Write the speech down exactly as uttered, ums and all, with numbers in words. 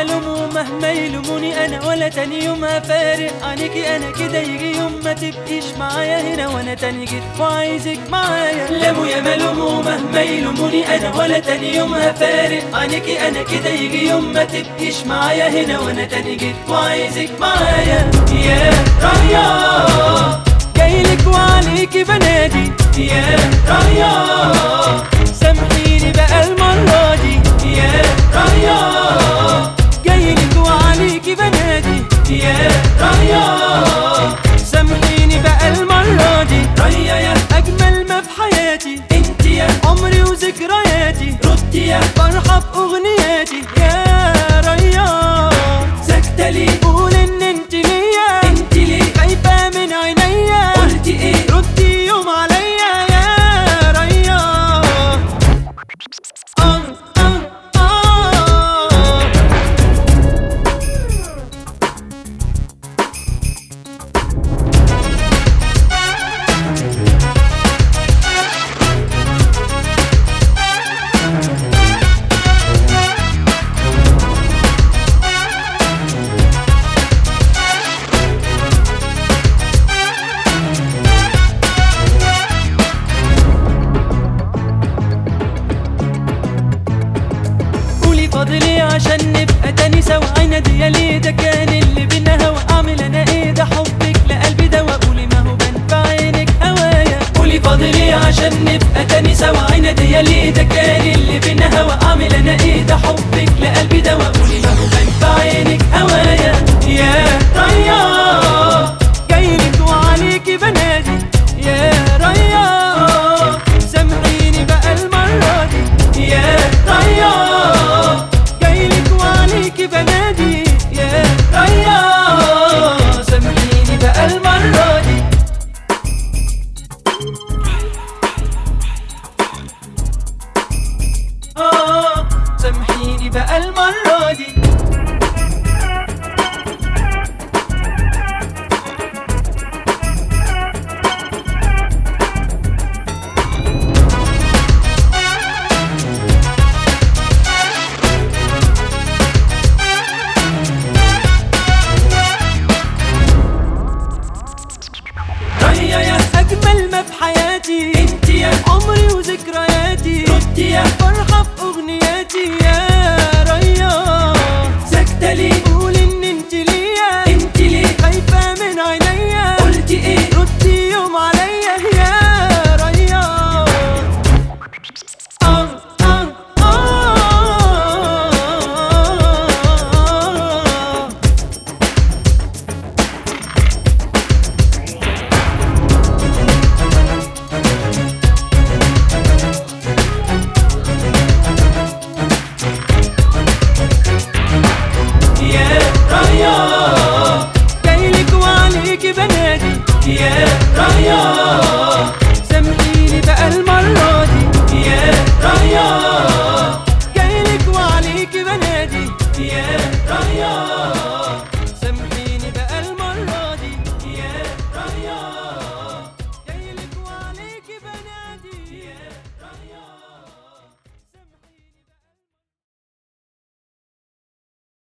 لوموا مهما يلوموني انا ولا تاني يوم هفارق عنيكي انا كده يجي يوم ما تبقيش معايا هنا وانا تاني جيت وعايزك معايا. لاموا يا ملوموا مهما يلوموني انا ولا تاني يوم هفارق عنيكي انا كده يجي يوم ما تبقيش معايا هنا وانا تاني جيت وعايزك معايا. يا رايا جايلك وعليكي بنادي يا رايا سامحيني بقى المرة دي يا رايا جايلك وعليكي بنادي يا رايا سامحيني بقى المرة دي. رايا يا أجمل ما في حياتي انت يا عمري وذكرياتي ردي يا فرحة بأغنياتي يا رايا ساكتة ليه قول ان انت ليا انت ليه خايفة من عينيا قلتي ايه ردي يوم عليا يا رايا. آه آه آه فاضلي عشان نبقى تاني سوا عينادي يا ليه ده كان اللي بينا هوا اعمل انا ايه ده حبك لقلبي دوا قولي ما هو بان في عينك هوايا. قولي فاضلي عشان نبقى تاني سوا عينادي يا ليه ده كان اللي بينا هوا اعمل انا ايه ده حبك لقلبي دوا قولي ما هو بان في عينك هوايا. يا رايا جايلك وعليكي بنادي يا رايا سامحيني بقى المرة دي يا رايا بنادي يا رايا سامحيني بقى المرة دي. آه سامحيني بقى المرة دي.